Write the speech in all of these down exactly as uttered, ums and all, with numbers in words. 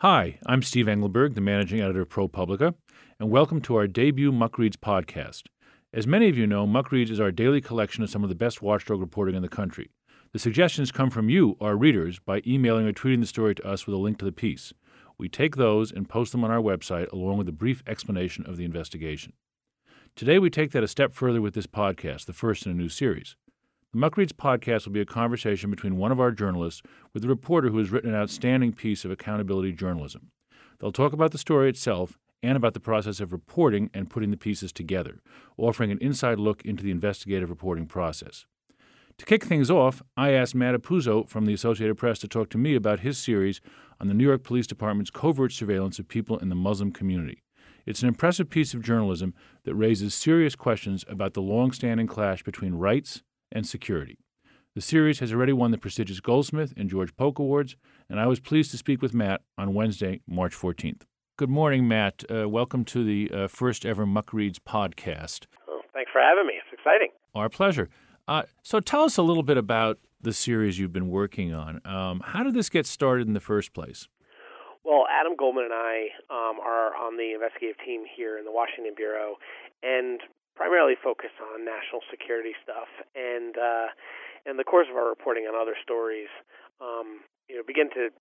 Hi, I'm Steve Engelberg, the managing editor of ProPublica, and welcome to our debut Muck Reads podcast. As many of you know, Muck Reads is our daily collection of some of the best watchdog reporting in the country. The suggestions come from you, our readers, by emailing or tweeting the story to us with a link to the piece. We take those and post them on our website along with a brief explanation of the investigation. Today we take that a step further with this podcast, the first in a new series. The Muck Reads podcast will be a conversation between one of our journalists with a reporter who has written an outstanding piece of accountability journalism. They'll talk about the story itself and about the process of reporting and putting the pieces together, offering an inside look into the investigative reporting process. To kick things off, I asked Matt Apuzzo from the Associated Press to talk to me about his series on the New York Police Department's covert surveillance of people in the Muslim community. It's an impressive piece of journalism that raises serious questions about the long-standing clash between rights and security. The series has already won the prestigious Goldsmith and George Polk Awards, and I was pleased to speak with Matt on Wednesday, March fourteenth. Good morning, Matt. Uh, welcome to the uh, first ever Muck Reads podcast. Well, thanks for having me. It's exciting. Our pleasure. Uh, so tell us a little bit about the series you've been working on. Um, how did this get started in the first place? Well, Adam Goldman and I um, are on the investigative team here in the Washington Bureau and primarily focus on national security stuff. And uh, in the course of our reporting on other stories, um, you know, begin to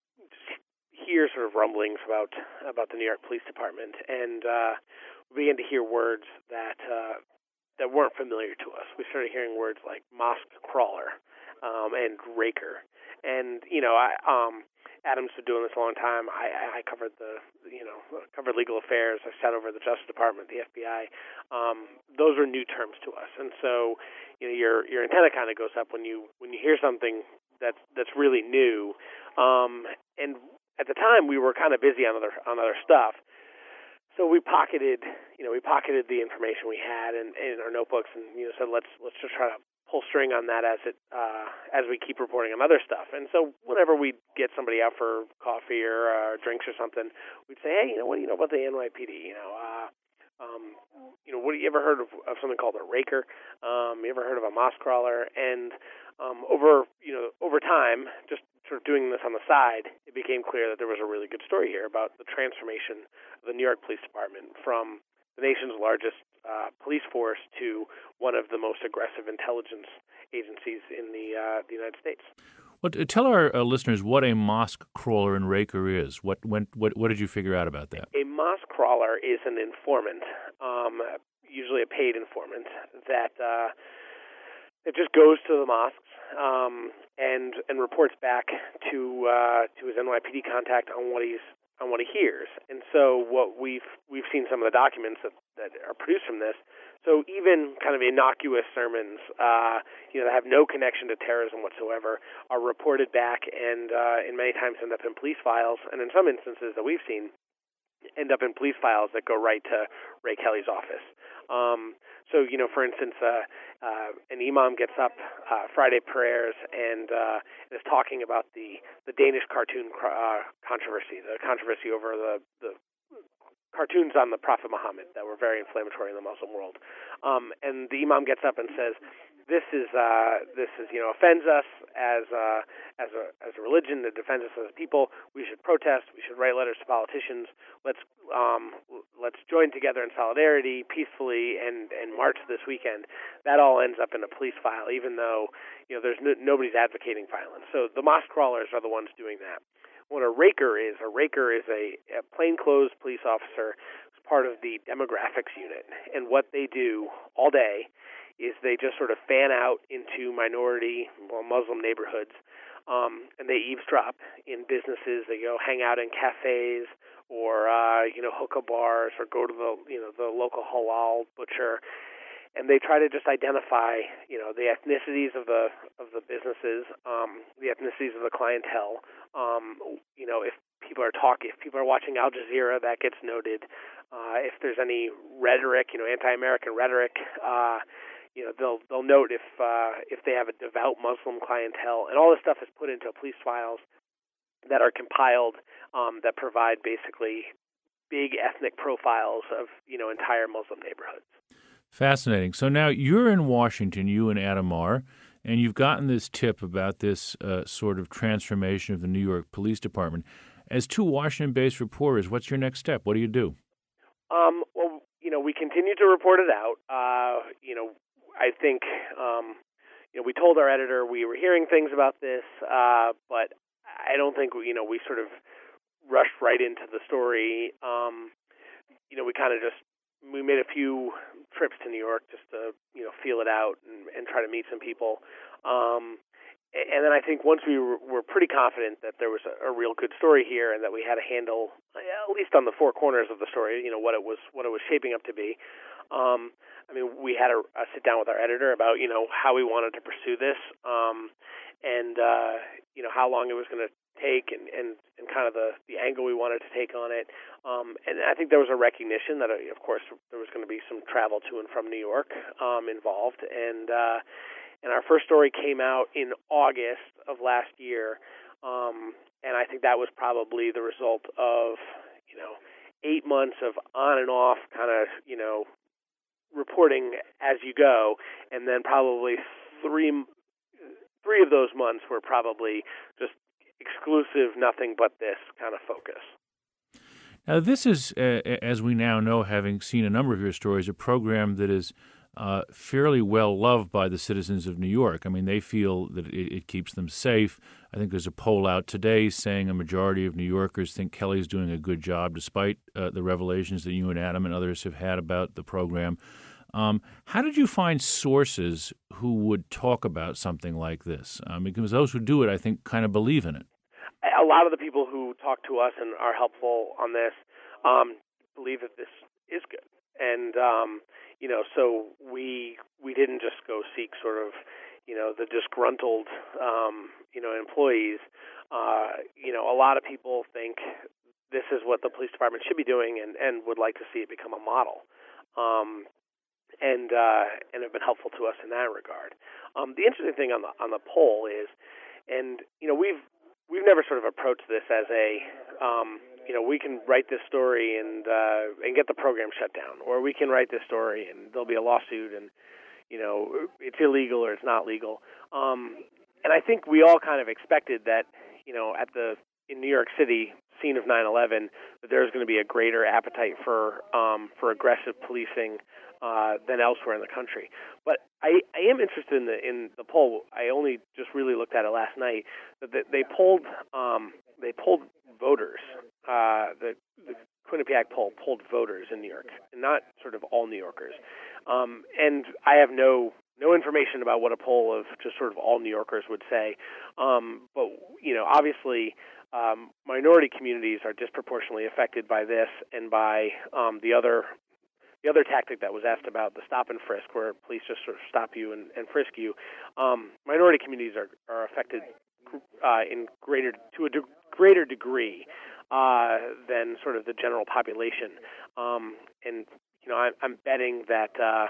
hear sort of rumblings about about the New York Police Department, and uh, we began to hear words that uh, that weren't familiar to us. We started hearing words like mosque crawler um, and raker, and you know, I. Um, Adam's been doing this a long time. I, I covered the, you know, covered legal affairs. I sat over the Justice Department, the F B I. Um, those are new terms to us, and so, you know, your your antenna kind of goes up when you when you hear something that's that's really new. Um, and at the time, we were kind of busy on other on other stuff, so we pocketed, you know, we pocketed the information we had in, in our notebooks, and you know, said let's let's just try to pull string on that as it uh, as we keep reporting on other stuff. And so whenever we get somebody out for coffee or uh, drinks or something, we'd say, hey, you know, what do you know about the N Y P D? You know, uh, um, you know, what do you ever heard of, of something called a raker? Um, you ever heard of a mosque crawler? And um, over you know over time, just sort of doing this on the side, it became clear that there was a really good story here about the transformation of the New York Police Department from the nation's largest uh, police force to one of the most aggressive intelligence agencies in the, uh, the United States. Well, tell our uh, listeners what a mosque crawler and raker is. What, when, what what did you figure out about that? A mosque crawler is an informant, um, usually a paid informant, that uh, it just goes to the mosques um, and and reports back to uh, to his N Y P D contact on what he's on what he hears. And so what we've we've seen some of the documents that, that are produced from this. So even kind of innocuous sermons, uh, you know, that have no connection to terrorism whatsoever, are reported back and uh, and many times end up in police files, and in some instances that we've seen, end up in police files that go right to Ray Kelly's office. Um, so, you know, for instance, uh, uh, an imam gets up uh, Friday prayers and uh, is talking about the, the Danish cartoon uh, controversy, the controversy over the, the cartoons on the Prophet Muhammad that were very inflammatory in the Muslim world. Um, and the imam gets up and says, This is uh, this is you know offends us as uh, as a as a religion. It defends us as a people. We should protest. We should write letters to politicians. Let's um, let's join together in solidarity, peacefully, and, and march this weekend. That all ends up in a police file, even though you know there's no, nobody's advocating violence. So the mosque crawlers are the ones doing that. What a raker is, a raker is a, a plainclothes police officer who's part of the demographics unit, and what they do all day is they just sort of fan out into minority, well, Muslim neighborhoods, um, and they eavesdrop in businesses. They go hang out in cafes or uh, you know hookah bars or go to the you know the local halal butcher, and they try to just identify you know the ethnicities of the of the businesses, um, the ethnicities of the clientele. Um, you know if people are talking, if people are watching Al Jazeera, that gets noted. Uh, if there's any rhetoric, you know, anti-American rhetoric. Uh, You know, they'll they'll note if uh, if they have a devout Muslim clientele, and all this stuff is put into police files that are compiled um, that provide basically big ethnic profiles of you know entire Muslim neighborhoods. Fascinating. So now you're in Washington, you and Adam are, and you've gotten this tip about this uh, sort of transformation of the New York Police Department. As two Washington-based reporters, what's your next step? What do you do? Um, well, you know, we continue to report it out. Uh, you know, I think, um, you know, we told our editor we were hearing things about this, uh, but I don't think, we, you know, we sort of rushed right into the story. Um, you know, we kind of just, we made a few trips to New York just to, you know, feel it out and, and try to meet some people. Um, and then I think once we were, were pretty confident that there was a, a real good story here and that we had a handle, at least on the four corners of the story, you know, what it was, what it was shaping up to be. Um, I mean, we had a, a sit down with our editor about, you know, how we wanted to pursue this, um, and uh, you know, how long it was going to take, and, and, and kind of the, the angle we wanted to take on it. Um, and I think there was a recognition that, uh, of course, there was going to be some travel to and from New York um, involved, and. Uh, And our first story came out in August of last year, um, and I think that was probably the result of, you know, eight months of on and off kind of, you know, reporting as you go, and then probably three three of those months were probably just exclusive, nothing but this kind of focus. Now, this is, uh, as we now know, having seen a number of your stories, a program that is Uh, fairly well loved by the citizens of New York. I mean, they feel that it, it keeps them safe. I think there's a poll out today saying a majority of New Yorkers think Kelly's doing a good job, despite uh, the revelations that you and Adam and others have had about the program. Um, how did you find sources who would talk about something like this? Um, because those who do it, I think, kind of believe in it. A lot of the people who talk to us and are helpful on this um, believe that this is good. And, um, you know, so we we didn't just go seek sort of, you know, the disgruntled, um, you know, employees. Uh, you know, a lot of people think this is what the police department should be doing and, and would like to see it become a model. Um, and uh, and have been helpful to us in that regard. Um, the interesting thing on the on the poll is, and, you know, we've we've never sort of approached this as a um, you know, we can write this story and uh, and get the program shut down, or we can write this story and there'll be a lawsuit and, you know, it's illegal or it's not legal. Um, and I think we all kind of expected that, you know, at the in New York City scene of nine eleven, that there's going to be a greater appetite for um, for aggressive policing uh, than elsewhere in the country. But I, I am interested in the in the poll. I only just really looked at it last night. That they, they polled um, they polled voters. Uh, the, the Quinnipiac poll polled voters in New York, and not sort of all New Yorkers. Um, and I have no no information about what a poll of just sort of all New Yorkers would say. Um, but, you know, obviously, um, minority communities are disproportionately affected by this and by um, the other the other tactic that was asked about, the stop and frisk, where police just sort of stop you and, and frisk you. Um, minority communities are, are affected uh, in greater to a de- greater degree uh, than sort of the general population. Um, and, you know, I, I'm betting that uh,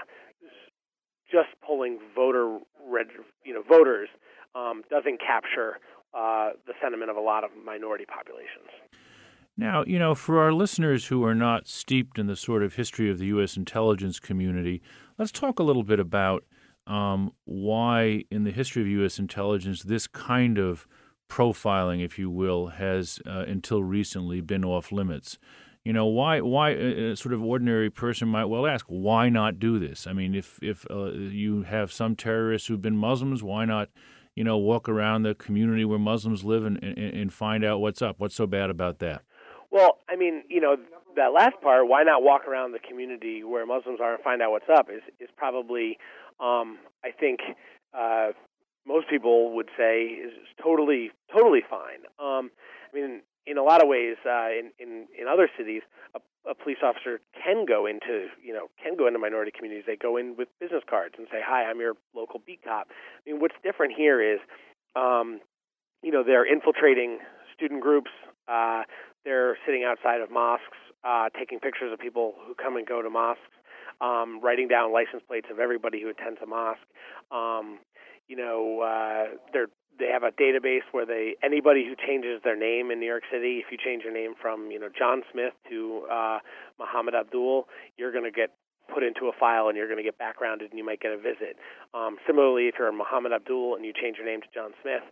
just polling voter, reg- you know, voters um, doesn't capture uh, the sentiment of a lot of minority populations. Now, you know, for our listeners who are not steeped in the sort of history of the U S intelligence community, let's talk a little bit about um, why, in the history of U S intelligence, this kind of profiling, if you will, has uh, until recently been off limits. You know, why why a sort of ordinary person might well ask, why not do this? I mean, if, if uh, you have some terrorists who've been Muslims, why not, you know, walk around the community where Muslims live and, and, and find out what's up? What's so bad about that? Well, I mean, you know, that last part, why not walk around the community where Muslims are and find out what's up, is, is probably, um, I think, uh, most people would say is totally, totally fine. Um, I mean, in a lot of ways, uh, in, in, in other cities, a, a police officer can go into, you know, can go into minority communities. They go in with business cards and say, "Hi, I'm your local beat cop." I mean, what's different here is, um, you know, they're infiltrating student groups. Uh, they're sitting outside of mosques, uh, taking pictures of people who come and go to mosques, um, writing down license plates of everybody who attends a mosque. Um, you know, uh, they're they have a database where they anybody who changes their name in New York City, if you change your name from, you know, John Smith to uh, Muhammad Abdul, you're going to get put into a file and you're going to get backgrounded and you might get a visit. Um, similarly, if you're Muhammad Abdul and you change your name to John Smith,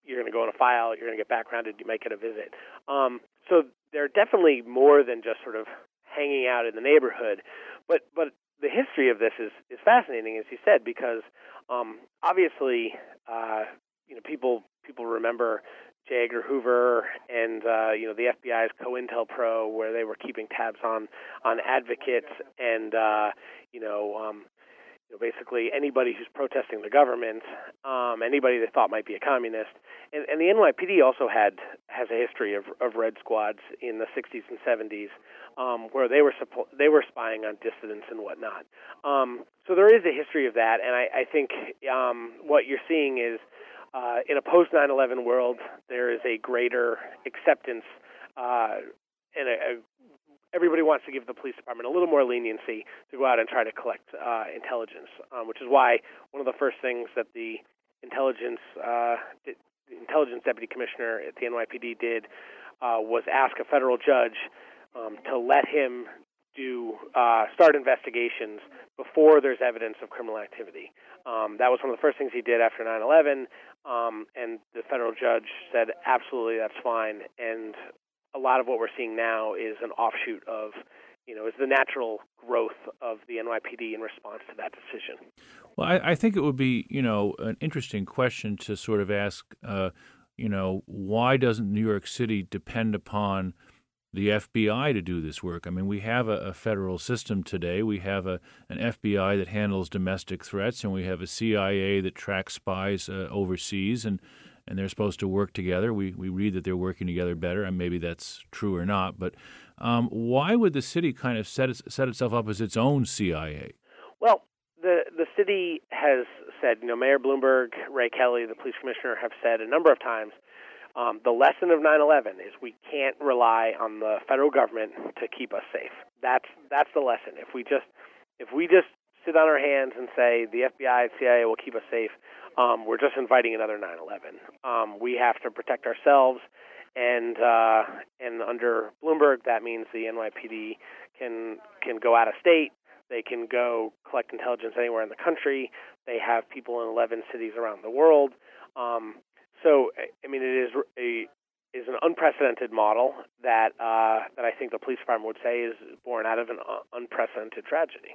you're going to go in a file, you're going to get backgrounded, you might get a visit. Um, so they're definitely more than just sort of hanging out in the neighborhood. But but the history of this is, is fascinating, as you said, because um, obviously, uh, you know, people people remember J. Edgar Hoover and uh, you know the F B I's COINTELPRO, where they were keeping tabs on on advocates and uh, you know. Um, You know, basically anybody who's protesting the government, um, anybody they thought might be a communist, and, and the N Y P D also had has a history of, of red squads in the sixties and seventies, um, where they were suppo- they were spying on dissidents and whatnot. Um, so there is a history of that, and I, I think um, what you're seeing is uh, in a post nine eleven world, there is a greater acceptance uh, and a, a everybody wants to give the police department a little more leniency to go out and try to collect uh, intelligence, um, which is why one of the first things that the intelligence uh, the intelligence deputy commissioner at the N Y P D did uh, was ask a federal judge um, to let him do uh, start investigations before there's evidence of criminal activity. Um, that was one of the first things he did after nine eleven, um, and the federal judge said, absolutely, that's fine. And a lot of what we're seeing now is an offshoot of, you know, is the natural growth of the N Y P D in response to that decision. Well, I, I think it would be, you know, an interesting question to sort of ask, uh, you know, why doesn't New York City depend upon the F B I to do this work? I mean, we have a, a federal system today. We have a an F B I that handles domestic threats, and we have a C I A that tracks spies uh, overseas, and and they're supposed to work together. We we read that they're working together better, and maybe that's true or not. But um, why would the city kind of set it, set itself up as its own C I A? Well, the the city has said, you know, Mayor Bloomberg, Ray Kelly, the police commissioner, have said a number of times, um, the lesson of nine eleven is we can't rely on the federal government to keep us safe. That's that's the lesson. If we just if we just sit on our hands and say the F B I and C I A will keep us safe, Um, we're just inviting another nine eleven. Um, we have to protect ourselves, and uh, and under Bloomberg, that means the N Y P D can can go out of state. They can go collect intelligence anywhere in the country. They have people in eleven cities around the world. Um, so, I mean, it is a is an unprecedented model that uh, that I think the police department would say is born out of an unprecedented tragedy.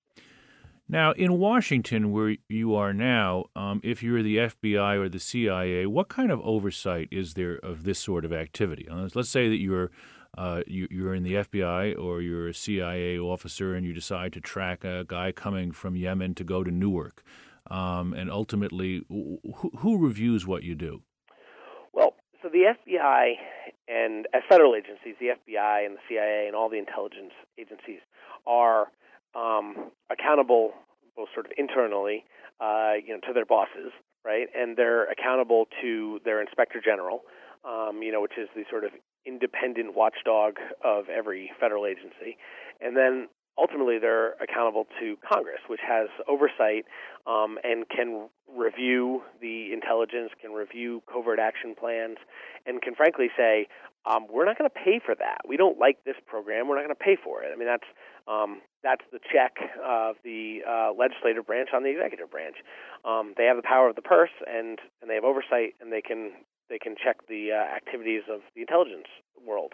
Now, in Washington, where you are now, um, if you're the F B I or the C I A, what kind of oversight is there of this sort of activity? Uh, let's say that you're uh, you, you're in the F B I or you're a C I A officer and you decide to track a guy coming from Yemen to go to Newark, um, and ultimately, who, who reviews what you do? Well, so the F B I and as federal agencies, the F B I and the C I A and all the intelligence agencies are Um, accountable, both sort of internally, uh, you know, to their bosses, right, and they're accountable to their inspector general, um, you know, which is the sort of independent watchdog of every federal agency, and then ultimately they're accountable to Congress, which has oversight um, and can review the intelligence, can review covert action plans, and can frankly say, um, we're not going to pay for that. We don't like this program. We're not going to pay for it. I mean, that's um, that's the check of the uh, legislative branch on the executive branch. Um, they have the power of the purse, and, and they have oversight, and they can they can check the uh, activities of the intelligence world.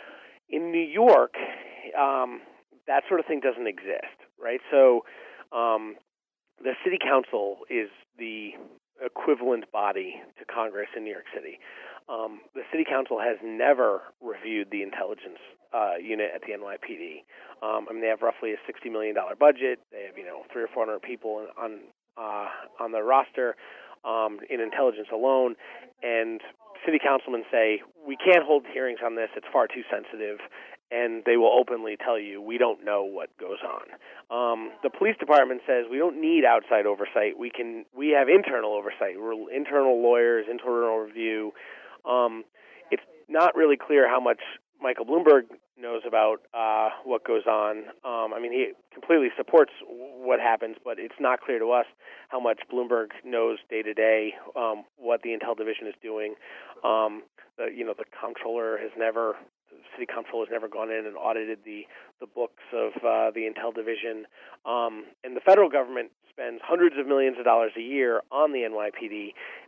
In New York, um, that sort of thing doesn't exist, right? So um, the city council is the equivalent body to Congress in New York City. Um, the city council has never reviewed the intelligence uh, unit at the N Y P D. Um, I mean, they have roughly a sixty million dollars budget. They have, you know, three or four hundred people on uh, on the roster um, in intelligence alone, and city councilmen say, we can't hold hearings on this. It's far too sensitive. And they will openly tell you, we don't know what goes on. Um, the police department says we don't need outside oversight. We can. We have internal oversight. We're internal lawyers, internal review. Um, it's not really clear how much Michael Bloomberg knows about uh, what goes on. Um, I mean, he completely supports what happens, but it's not clear to us how much Bloomberg knows day to day um, what the Intel Division is doing. Um, the, you know, the comptroller has never. The city comptroller has never gone in and audited the, the books of uh, the Intel Division. Um, and the federal government spends hundreds of millions of dollars a year on the N Y P D,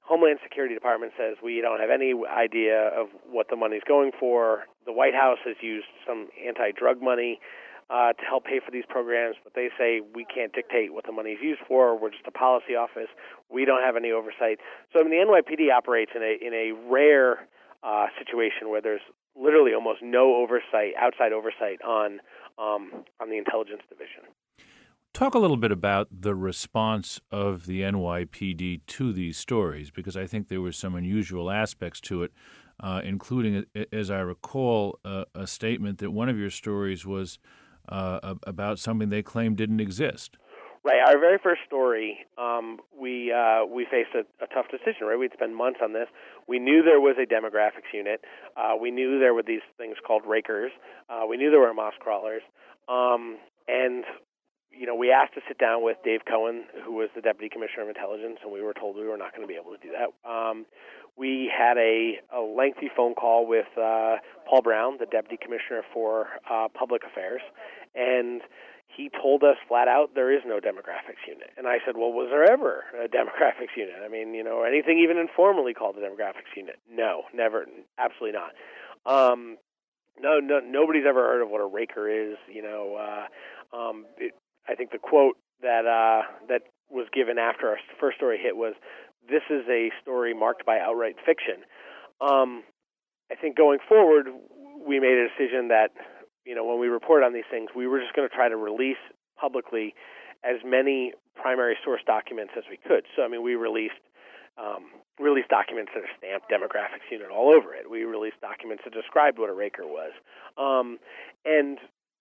Homeland Security Department says we don't have any idea of what the money's going for. The White House has used some anti-drug money uh, to help pay for these programs, but they say we can't dictate what the money's used for. We're just a policy office. We don't have any oversight. So I mean, the N Y P D operates in a in a rare uh, situation where there's literally almost no oversight, outside oversight on um, on the intelligence division. Talk a little bit about the response of the N Y P D to these stories, because I think there were some unusual aspects to it, uh, including, as I recall, uh, a statement that one of your stories was uh, about something they claimed didn't exist. Right. Our very first story, um, we uh, we faced a, a tough decision. Right, we'd spent months on this. We knew there was a demographics unit. Uh, we knew there were these things called rakers. Uh, we knew there were moss crawlers, um, and you know, we asked to sit down with Dave Cohen, who was the Deputy Commissioner of Intelligence, and we were told we were not going to be able to do that. Um, we had a, a lengthy phone call with uh, Paul Brown, the Deputy Commissioner for uh, Public Affairs, and he told us flat out there is no demographics unit. And I said, well, was there ever a demographics unit? I mean, you know, anything even informally called a demographics unit? No, never, absolutely not. Um, no, no, nobody's ever heard of what a raker is. You know, uh, um, it, I think the quote that uh, that was given after our first story hit was, "This is a story marked by outright fiction." Um, I think going forward, we made a decision that, you know, when we report on these things, we were just going to try to release publicly as many primary source documents as we could. So, I mean, we released um, released documents that are stamped demographics unit all over it. We released documents that described what a raker was, um, and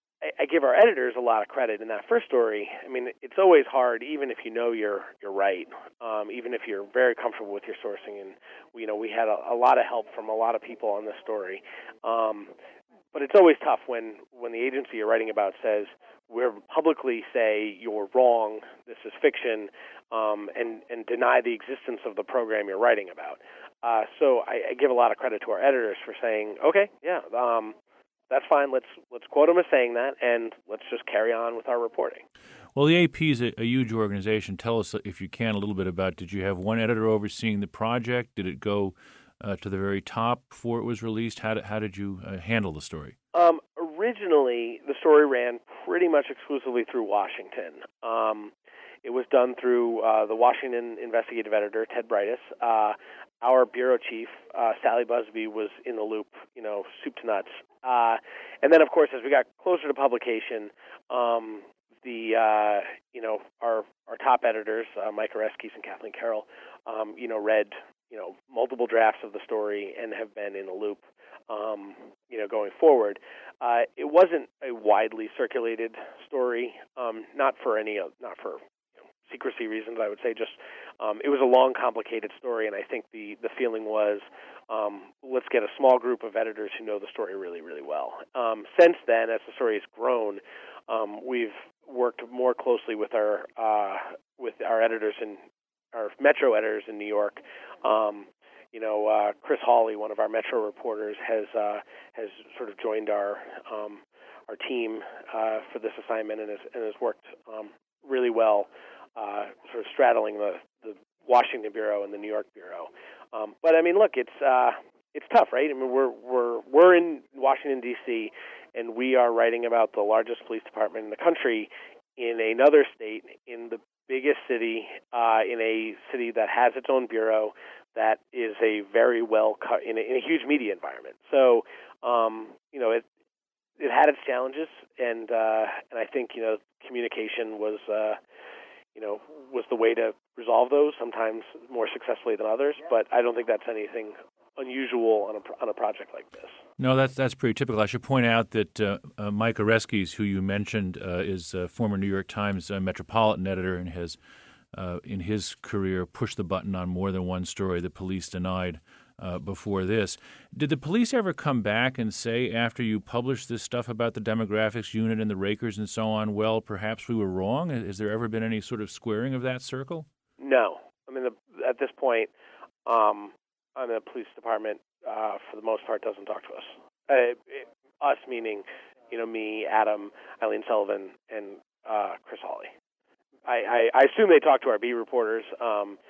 I give our editors a lot of credit in that first story. I mean, it's always hard, even if you know you're you're right, um, even if you're very comfortable with your sourcing. And you know, we had a, a lot of help from a lot of people on this story. Um, but it's always tough when, when the agency you're writing about says, we'll publicly say you're wrong, this is fiction, um, and, and deny the existence of the program you're writing about. Uh, so I, I give a lot of credit to our editors for saying, okay, yeah, um, that's fine. Let's let's quote him as saying that, and let's just carry on with our reporting. Well, the A P is a, a huge organization. Tell us, if you can, a little bit about, did you have one editor overseeing the project? Did it go uh, to the very top before it was released? How did, how did you uh, handle the story? Um, originally, the story ran pretty much exclusively through Washington. Um, it was done through uh, the Washington investigative editor, Ted Brightus. Uh, our bureau chief, uh, Sally Busby, was in the loop, you know, soup to nuts. Uh, and then, of course, as we got closer to publication, um, the uh, you know our our top editors, uh, Mike Oreskes and Kathleen Carroll, um, you know, read you know multiple drafts of the story and have been in the loop, um, you know, going forward. Uh, it wasn't a widely circulated story, um, not for any not for secrecy reasons, I would say. Just um, it was a long, complicated story, and I think the, the feeling was, um, let's get a small group of editors who know the story really, really well. Um, since then, as the story has grown, um, we've worked more closely with our uh, with our editors and our Metro editors in New York. Um, you know, uh, Chris Hawley, one of our Metro reporters, has uh, has sort of joined our um, our team uh, for this assignment and has, and has worked um, really well. Uh, sort of straddling the, the Washington bureau and the New York bureau, um, but I mean, look, it's uh, it's tough, right? I mean, we're we're we're in Washington D C, and we are writing about the largest police department in the country in another state, in the biggest city, uh, in a city that has its own bureau, that is a very well cut in a, in a huge media environment. So, um, you know, it it had its challenges, and uh, and I think you know communication was. Uh, you know, was the way to resolve those, sometimes more successfully than others, but I don't think that's anything unusual on a on a project like this. No, that's that's pretty typical. I should point out that uh, uh, Mike Oreskes, who you mentioned, uh, is a former New York Times uh, Metropolitan editor and has, uh, in his career, pushed the button on more than one story the police denied uh, before this. Did the police ever come back and say, after you published this stuff about the demographics unit and the rakers and so on, well, perhaps we were wrong? Has there ever been any sort of squaring of that circle? No. I mean, the, at this point, um, I mean, the police department, uh, for the most part, doesn't talk to us. Uh, it, us meaning, you know, me, Adam, Eileen Sullivan, and uh, Chris Hawley. I, I, I assume they talk to our B reporters. Um,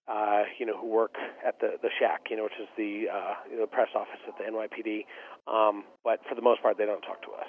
uh, you know, who work at the, the Shack, you know, which is the uh, you know, the press office at the N Y P D. Um, but for the most part, they don't talk to us.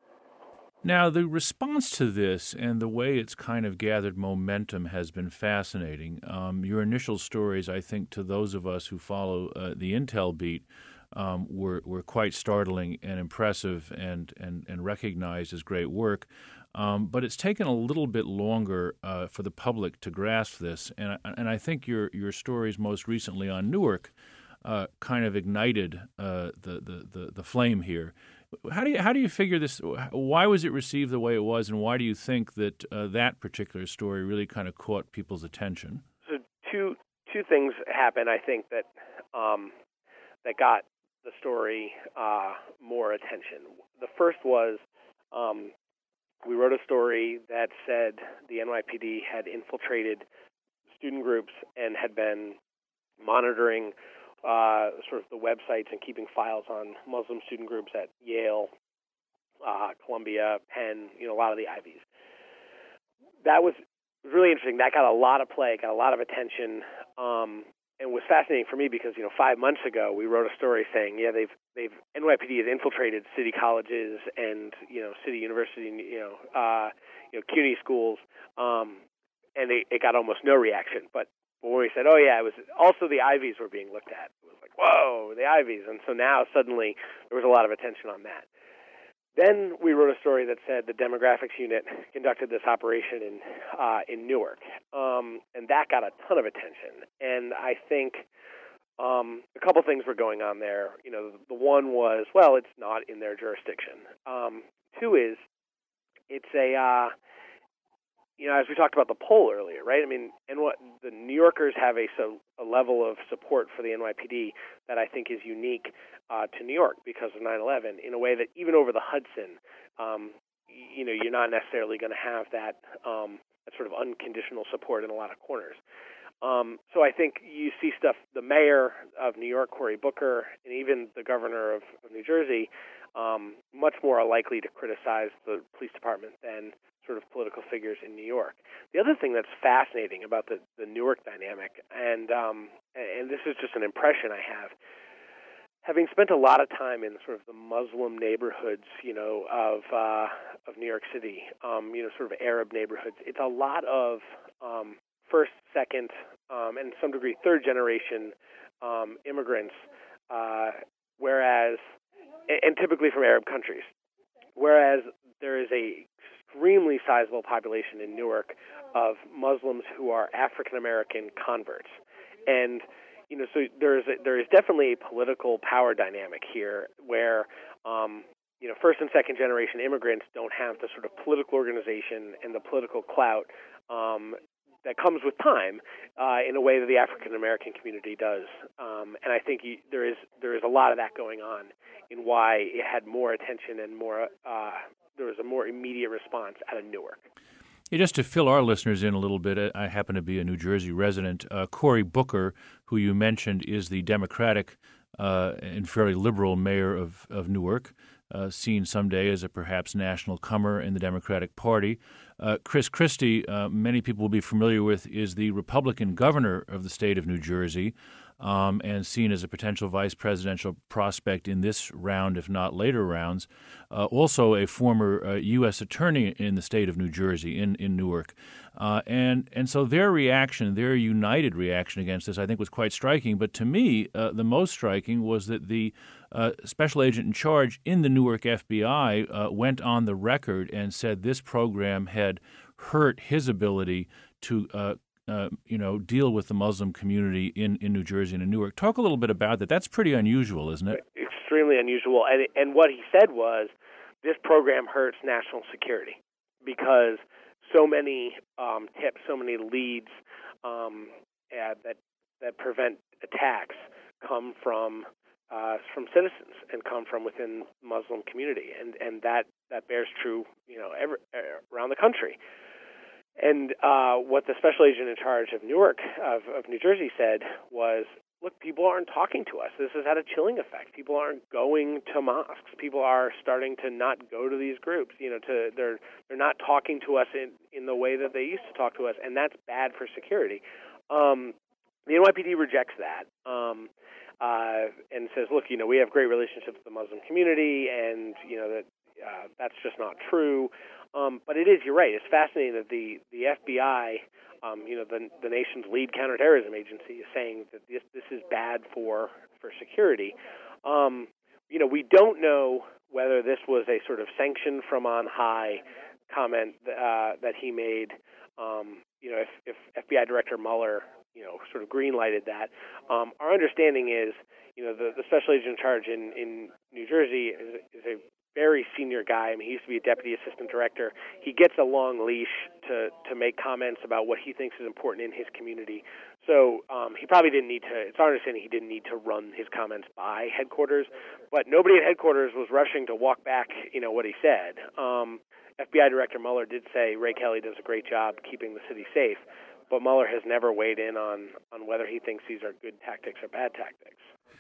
Now, the response to this and the way it's kind of gathered momentum has been fascinating. Um, your initial stories, I think, to those of us who follow uh, the Intel beat, um, were were quite startling and impressive and and, and recognized as great work. Um, but it's taken a little bit longer uh, for the public to grasp this, and and I think your your stories most recently on Newark uh, kind of ignited uh, the, the the the flame here. How do you how do you figure this? Why was it received the way it was, and why do you think that uh, that particular story really kind of caught people's attention? So two two things happened, I think, that um, that got the story uh, more attention. The first was um, we wrote a story that said the N Y P D had infiltrated student groups and had been monitoring uh, sort of the websites and keeping files on Muslim student groups at Yale, uh, Columbia, Penn, you know, a lot of the Ivies. That was really interesting. That got a lot of play, got a lot of attention, um, and was fascinating for me because, you know, five months ago we wrote a story saying, yeah, they've they've N Y P D has infiltrated city colleges and, you know, city university, you know, uh, you know, CUNY schools, um, and it, it got almost no reaction. But when we said, oh yeah, it was also the Ivies were being looked at, it was like, whoa, the Ivies, and so now suddenly there was a lot of attention on that. Then we wrote a story that said the demographics unit conducted this operation in uh, in Newark, um, and that got a ton of attention. And I think um, a couple things were going on there. You know, the one was, well, it's not in their jurisdiction. Um, two is, it's a uh, you know, as we talked about the poll earlier, right? I mean, and what the New Yorkers have a so a level of support for the N Y P D that I think is unique uh, to New York because of nine eleven in a way that even over the Hudson, um, you know, you're not necessarily going to have that, um, that sort of unconditional support in a lot of corners. Um, so I think you see stuff, the mayor of New York, Cory Booker, and even the governor of, of New Jersey, um, much more likely to criticize the police department than sort of political figures in New York. The other thing that's fascinating about the, the Newark dynamic, and um, and this is just an impression I have, having spent a lot of time in sort of the Muslim neighborhoods, you know, of uh, of New York City, um, you know, sort of Arab neighborhoods, it's a lot of um, first, second, um, and to some degree third generation um, immigrants, uh, whereas, and typically from Arab countries, whereas there is a extremely sizable population in Newark of Muslims who are African American converts, and you know, so there is a, there is definitely a political power dynamic here where um, you know, first and second generation immigrants don't have the sort of political organization and the political clout um, that comes with time uh, in a way that the African American community does, um, and I think you, there is there is a lot of that going on in why it had more attention and more. Uh, there was a more immediate response out of Newark. Yeah, just to fill our listeners in a little bit, I happen to be a New Jersey resident. Uh, Cory Booker, who you mentioned, is the Democratic uh, and fairly liberal mayor of, of Newark, uh, seen someday as a perhaps national comer in the Democratic Party. Uh, Chris Christie, uh, many people will be familiar with, is the Republican governor of the state of New Jersey. Um, and seen as a potential vice presidential prospect in this round, if not later rounds. Uh, also a former uh, U S attorney in the state of New Jersey, in, in Newark. Uh, and, and so their reaction, their united reaction against this, I think was quite striking. But to me, uh, the most striking was that the uh, special agent in charge in the Newark F B I uh, went on the record and said this program had hurt his ability to uh, Uh, you know, deal with the Muslim community in, in New Jersey and in Newark. Talk a little bit about that. That's pretty unusual, isn't it? Extremely unusual. And and what he said was, this program hurts national security because so many um, tips, so many leads um, uh, that that prevent attacks come from uh, from citizens and come from within the Muslim community, and and that that bears true, you know, every, uh, around the country. And uh, what the special agent in charge of Newark, of, of New Jersey, said was, look, people aren't talking to us. This has had a chilling effect. People aren't going to mosques. People are starting to not go to these groups. You know, to they're they're not talking to us in, in the way that they used to talk to us, and that's bad for security. Um, The N Y P D rejects that um, uh, and says, look, you know, we have great relationships with the Muslim community, and, you know, that uh, that's just not true. Um, but it is, you're right, it's fascinating that the, the F B I, um, you know, the, the nation's lead counterterrorism agency is saying that this, this is bad for, for security. Um, you know, we don't know whether this was a sort of sanction from on high comment uh, that he made. Um, you know, if, if F B I Director Mueller, you know, sort of green-lighted that. Um, our understanding is, you know, the, the special agent in charge in, in New Jersey is, is a very senior guy. I mean, he used to be a deputy assistant director. He gets a long leash to, to make comments about what he thinks is important in his community. So um, he probably didn't need to, it's our understanding he didn't need to run his comments by headquarters, but nobody at headquarters was rushing to walk back, you know, what he said. Um, F B I Director Mueller did say Ray Kelly does a great job keeping the city safe, but Mueller has never weighed in on, on whether he thinks these are good tactics or bad tactics.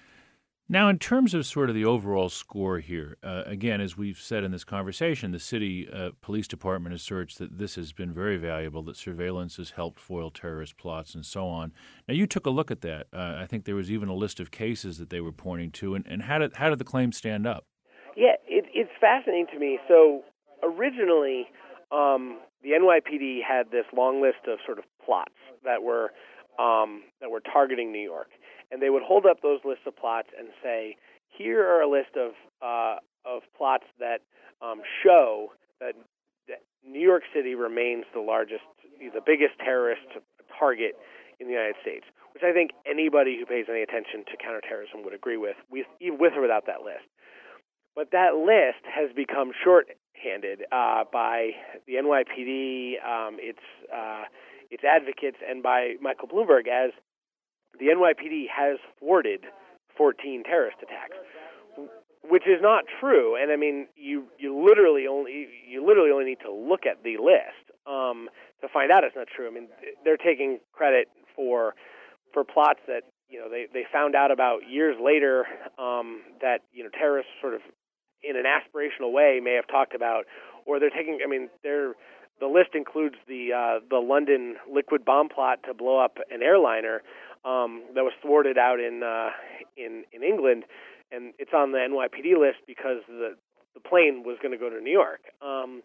Now, in terms of sort of the overall score here, uh, again, as we've said in this conversation, the city uh, police department asserts that this has been very valuable, that surveillance has helped foil terrorist plots and so on. Now, you took a look at that. Uh, I think there was even a list of cases that they were pointing to. And, and how did how did the claim stand up? Yeah, it, it's fascinating to me. So originally, um, the N Y P D had this long list of sort of plots that were um, that were targeting New York. And they would hold up those lists of plots and say, here are a list of uh, of plots that um, show that, that New York City remains the largest, the biggest terrorist target in the United States, which I think anybody who pays any attention to counterterrorism would agree with, with even with or without that list. But that list has become shorthanded uh, by the N Y P D, um, its uh, its advocates, and by Michael Bloomberg as the N Y P D has thwarted fourteen terrorist attacks, which is not true. And I mean, you you literally only you literally only need to look at the list um, to find out it's not true. I mean, they're taking credit for for plots that you know they, they found out about years later um, that you know terrorists sort of in an aspirational way may have talked about, or they're taking. I mean, they're the list includes the uh, the London liquid bomb plot to blow up an airliner. Um, that was thwarted out in uh, in in England, and it's on the N Y P D list because the the plane was going to go to New York. Um,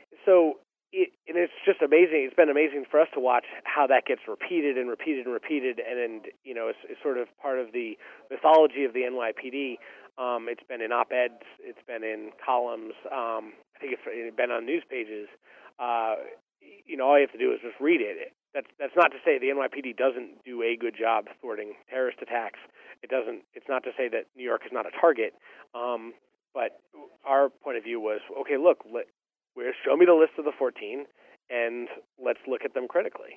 so it, and it's just amazing. It's been amazing for us to watch how that gets repeated and repeated and repeated, and, and you know, it's, it's sort of part of the mythology of the N Y P D. Um, it's been in op-eds, it's been in columns. Um, I think it's been on news pages. Uh, you know, all you have to do is just read it. That's that's not to say the N Y P D doesn't do a good job thwarting terrorist attacks. It doesn't. It's not to say that New York is not a target. Um, but our point of view was, okay, look, let, show me the list of the fourteen, and let's look at them critically.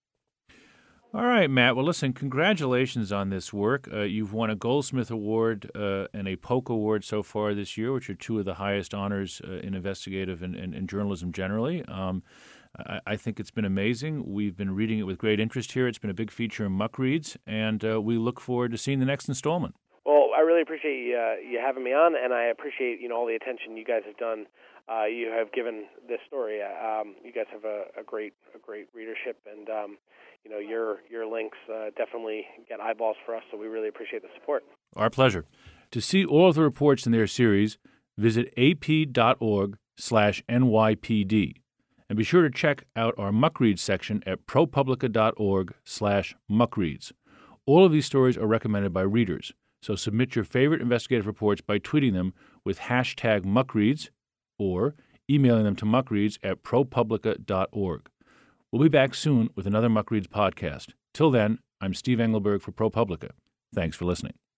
All right, Matt. Well, listen, congratulations on this work. Uh, you've won a Goldsmith Award uh, and a Polk Award so far this year, which are two of the highest honors uh, in investigative and, and, and journalism generally. Um, I, I think it's been amazing. We've been reading it with great interest here. It's been a big feature in Muck Reads, and uh, we look forward to seeing the next installment. Well, I really appreciate you, uh, you having me on, and I appreciate you know all the attention you guys have done. Uh, you have given this story. Um, you guys have a, a great, a great readership, and um, you know your your links uh, definitely get eyeballs for us. So we really appreciate the support. Our pleasure. To see all of the reports in their series, visit ap.org slash NYPD. And be sure to check out our Muckreads section at propublica.org slash muckreads. All of these stories are recommended by readers, so submit your favorite investigative reports by tweeting them with hashtag Muckreads or emailing them to muckreads at propublica dot org. We'll be back soon with another Muckreads podcast. Till then, I'm Steve Engelberg for ProPublica. Thanks for listening.